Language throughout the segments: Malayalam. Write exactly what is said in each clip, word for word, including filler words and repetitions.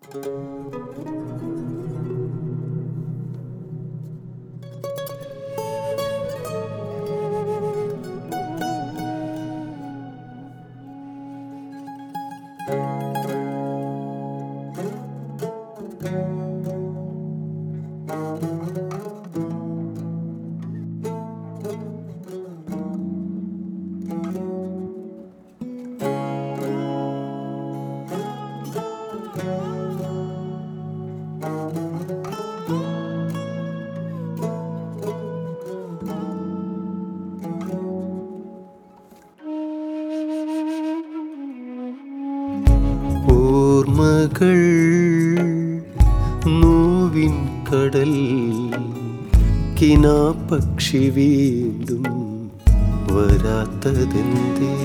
ഓർമ്മകൾ നോവിൻ കടൽ കിനാപക്ഷി വീണ്ടും വരാത്തതെന്തേ?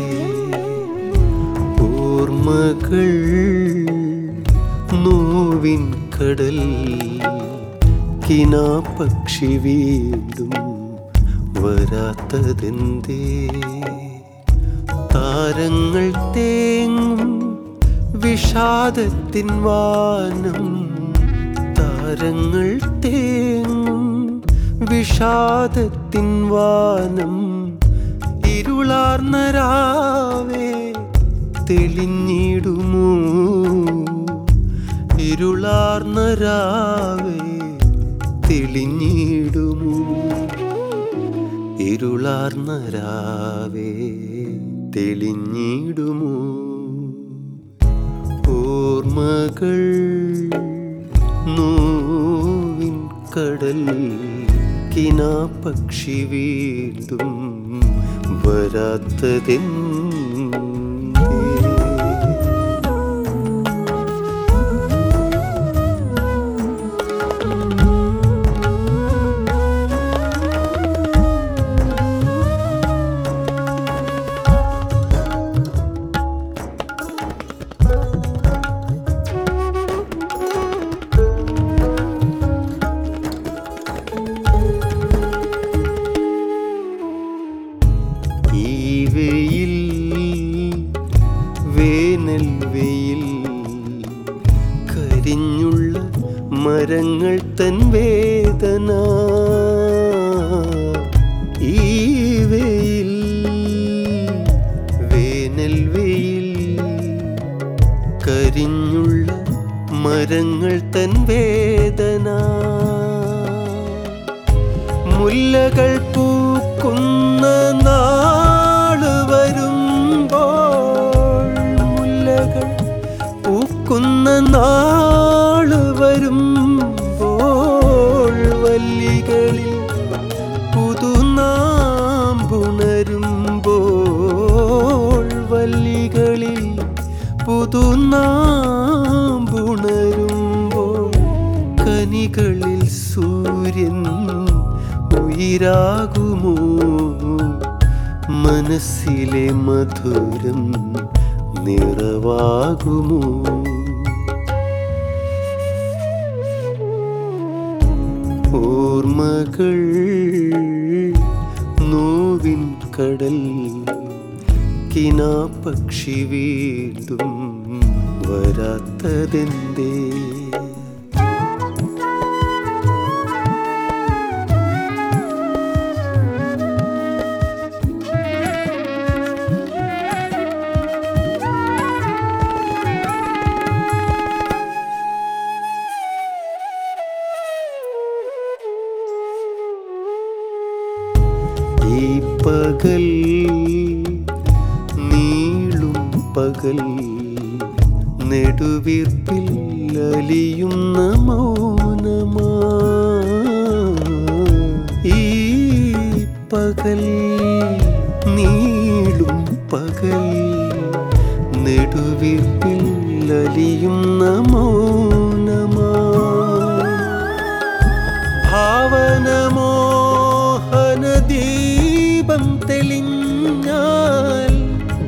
ഓർമ്മകൾ നോവിൻ കടൽ കിനാപക്ഷി വീണ്ടും വരാത്തതെന്തേ? താരങ്ങൾ തേങ്ങും വിഷാദത്തിൻ വാനം, താരങ്ങൾ തേങ്ങും വിഷാദത്തിൻ വാനം, ഇരുളാർന്ന രാവേ തെളിഞ്ഞിടുമോ? ഇരുളാർന്ന രാവേ തെളിഞ്ഞിടുമോ? ഇരുളാർന്ന രാവേ തെളിഞ്ഞിടുമോ? ഓർമ്മകൾ നോവിൻ കടൽ കിനാപക്ഷി വീണ്ടും വരാത്തതെന്തേ? വേനൽ വെയിൽ കരിഞ്ഞുള്ള മരങ്ങൾ തൻ വേദന, ഈ വെയിൽ വേനൽ വെയിൽ കരിഞ്ഞുള്ള മരങ്ങൾ തൻ വേദന, മുല്ലകൾ പൂക്കുന്ന നാള് വരുമ്പോൾ, മുല്ലകൾ പൂക്കുന്ന നാള് വരുമ്പോൾ, വല്ലികളിൽ പുതുനാമ്പുണരുമ്പോൾ, വല്ലികളിൽ പുതുനാമ്പുണരുമ്പോൾ, കനികളിൽ സൂര്യൻ ഉയിരാകുമോ? മനസ്സിലെ മധുരം നിറവാകുമോ? ഓർമ്മകൾ നോവിൻ കടൽ കിനാപക്ഷി വീണ്ടും വരാത്തതെന്തേ? ഈ പകൽ നീളും പകൽ നെടുവീർപ്പിൽ അലിയുന്ന മൗനമാ, ഈ പകൽ നീളും പകൽ നെടുവീർപ്പിൽ അലിയുന്ന മൗനമാ, ഭാവനമോ ദീപം തെളിഞ്ഞാൽ,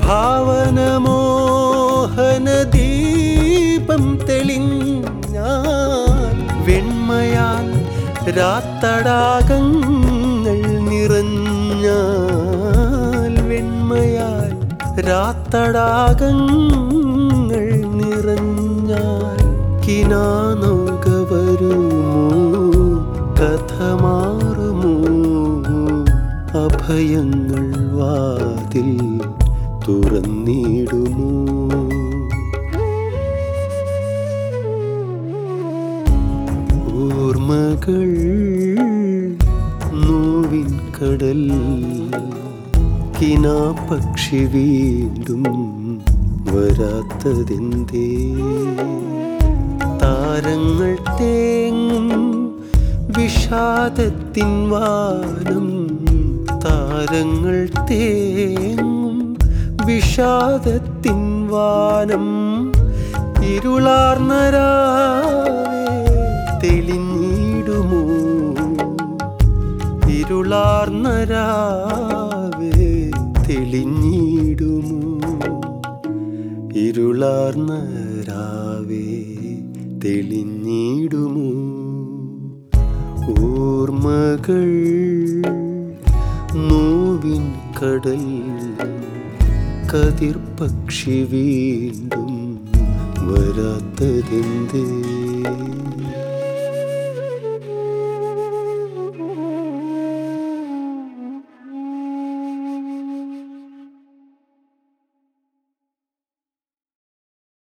ഭാവനമോഹന ദീപം തെളിഞ്ഞാൽ, വെണ്മയാൽ രാത്തടാകങ്ങൾ നിറഞ്ഞാൽ, വെണ്മയാൽ രാത്തടാകങ്ങൾ നിറഞ്ഞാൽ, കിനാനൗക വരുമോ, കഥ മാറുമോ, അഭയങ്ങൾ വാതിൽ തുറന്നിടുമോ. ഓർമ്മകൾ നോവിൻ കടൽ, കിനാപക്ഷി വീണ്ടും വരാത്തതെന്തേ. താരങ്ങൾ തേങ്ങും വിഷാദത്തിൻ വാനം, താരങ്ങൾ തേങ്ങും വിഷാദത്തിൻ വാനം. ഇരുളാർന്ന രാവേ തെളിഞ്ഞിടുമോ, ഇരുളാർന്ന രാവേ തെളിഞ്ഞിടുമോ, ഇരുളാർന്ന രാവേ തെളിഞ്ഞിടുമോ. ഓർമ്മകൾ നോവിൻ കടൽ, കതിർപക്ഷി വീണ്ടും വരാത്തതെന്തേ.